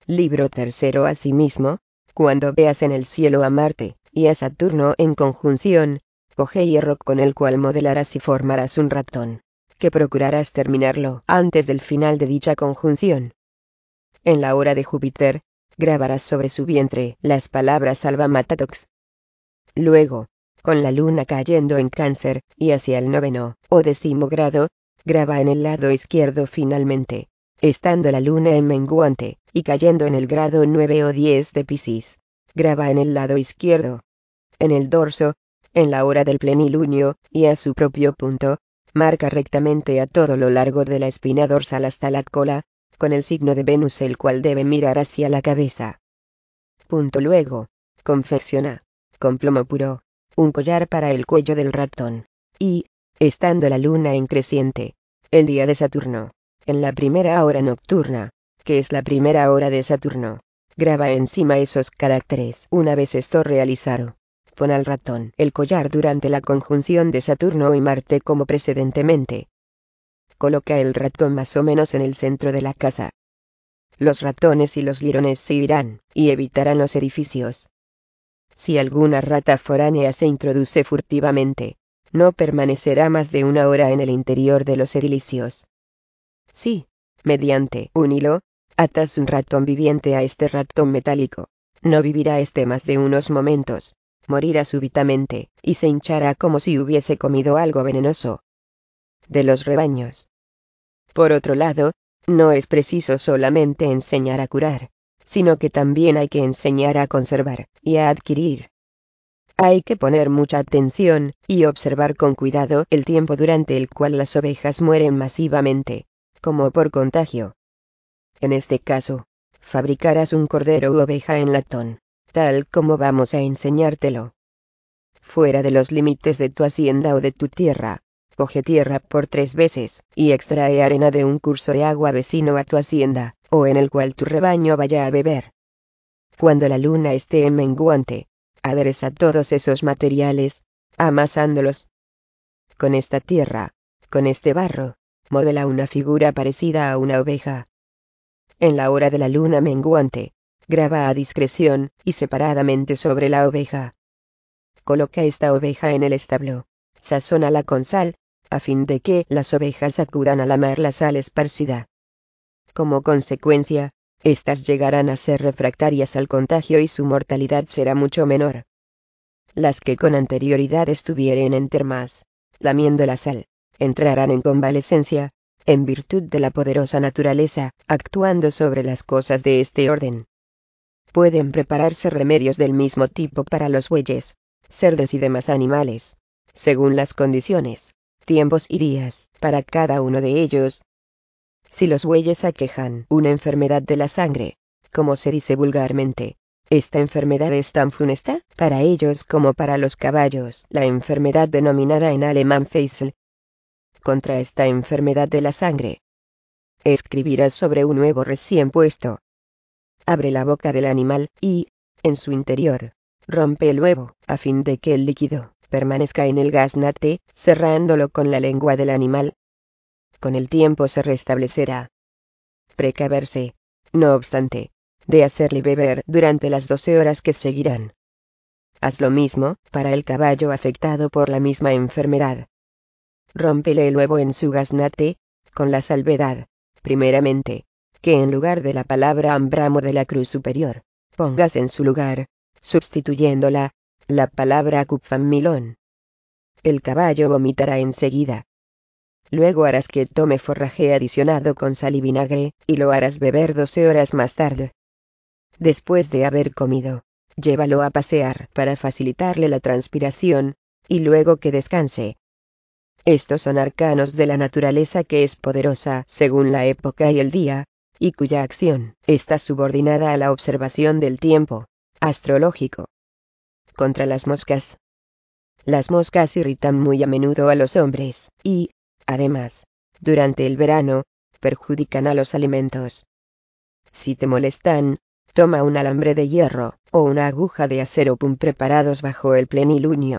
Libro tercero. Asimismo, cuando veas en el cielo a Marte y a Saturno en conjunción, coge hierro con el cual modelarás y formarás un ratón, que procurarás terminarlo antes del final de dicha conjunción. En la hora de Júpiter, grabarás sobre su vientre las palabras Alba Matatox. Luego, con la luna cayendo en Cáncer, y hacia el 9º o 10º grado, graba en el lado izquierdo finalmente, estando la luna en menguante, y cayendo en el grado 9 o 10 de Piscis, graba en el lado izquierdo. En el dorso, en la hora del plenilunio, y a su propio punto, marca rectamente a todo lo largo de la espina dorsal hasta la cola, con el signo de Venus, el cual debe mirar hacia la cabeza. Luego, confecciona, con plomo puro, un collar para el cuello del ratón, y, estando la luna en creciente, el día de Saturno, en la primera hora nocturna, que es la primera hora de Saturno, graba encima esos caracteres. Una vez esto realizado, pon al ratón el collar durante la conjunción de Saturno y Marte como precedentemente. Coloca el ratón más o menos en el centro de la casa. Los ratones y los lirones se irán, y evitarán los edificios. Si alguna rata foránea se introduce furtivamente, no permanecerá más de 1 hora en el interior de los edilicios. Si, mediante un hilo, atas un ratón viviente a este ratón metálico, no vivirá este más de unos momentos, morirá súbitamente, y se hinchará como si hubiese comido algo venenoso. De los rebaños. Por otro lado, no es preciso solamente enseñar a curar, sino que también hay que enseñar a conservar y a adquirir. Hay que poner mucha atención y observar con cuidado el tiempo durante el cual las ovejas mueren masivamente, como por contagio. En este caso, fabricarás un cordero u oveja en latón, tal como vamos a enseñártelo. Fuera de los límites de tu hacienda o de tu tierra, coge tierra por 3 veces, y extrae arena de un curso de agua vecino a tu hacienda, o en el cual tu rebaño vaya a beber. Cuando la luna esté en menguante, adereza todos esos materiales, amasándolos. Con esta tierra, con este barro, modela una figura parecida a una oveja. En la hora de la luna menguante, graba a discreción y separadamente sobre la oveja. Coloca esta oveja en el establo, sazónala con sal, a fin de que las ovejas acudan a lamar la sal esparcida. Como consecuencia, estas llegarán a ser refractarias al contagio y su mortalidad será mucho menor. Las que con anterioridad estuvieren en termas, lamiendo la sal, entrarán en convalescencia, en virtud de la poderosa naturaleza, actuando sobre las cosas de este orden. Pueden prepararse remedios del mismo tipo para los bueyes, cerdos y demás animales, según las condiciones, tiempos y días, para cada uno de ellos. Si los bueyes aquejan una enfermedad de la sangre, como se dice vulgarmente, esta enfermedad es tan funesta para ellos como para los caballos, la enfermedad denominada en alemán Feisel. Contra esta enfermedad de la sangre, escribirás sobre un huevo recién puesto. Abre la boca del animal y, en su interior, rompe el huevo, a fin de que el líquido permanezca en el gaznate, cerrándolo con la lengua del animal. Con el tiempo se restablecerá. Precaverse, no obstante, de hacerle beber durante las 12 horas que seguirán. Haz lo mismo para el caballo afectado por la misma enfermedad. Rómpele el huevo en su gaznate, con la salvedad, primeramente, que en lugar de la palabra ambramo de la cruz superior, pongas en su lugar, sustituyéndola, la palabra cupfamilón. El caballo vomitará enseguida. Luego harás que tome forraje adicionado con sal y vinagre, y lo harás beber 12 horas más tarde. Después de haber comido, llévalo a pasear para facilitarle la transpiración, y luego que descanse. Estos son arcanos de la naturaleza que es poderosa según la época y el día, y cuya acción está subordinada a la observación del tiempo astrológico. Contra las moscas. Las moscas irritan muy a menudo a los hombres, y, además, durante el verano, perjudican a los alimentos. Si te molestan, toma un alambre de hierro, o una aguja de acero preparados bajo el plenilunio.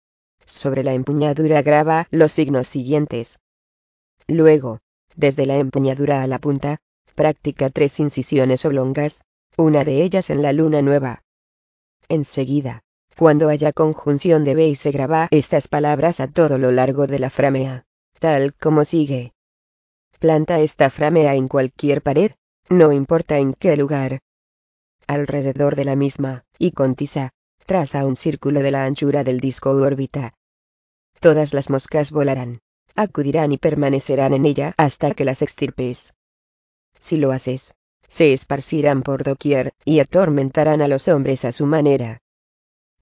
Sobre la empuñadura graba los signos siguientes. Luego, desde la empuñadura a la punta, practica 3 incisiones oblongas, una de ellas en la luna nueva. Enseguida, cuando haya conjunción debéis grabar estas palabras a todo lo largo de la framea, tal como sigue. Planta esta framea en cualquier pared, no importa en qué lugar. Alrededor de la misma, y con tiza, traza un círculo de la anchura del disco u órbita. Todas las moscas volarán, acudirán y permanecerán en ella hasta que las extirpes. Si lo haces, se esparcirán por doquier, y atormentarán a los hombres a su manera.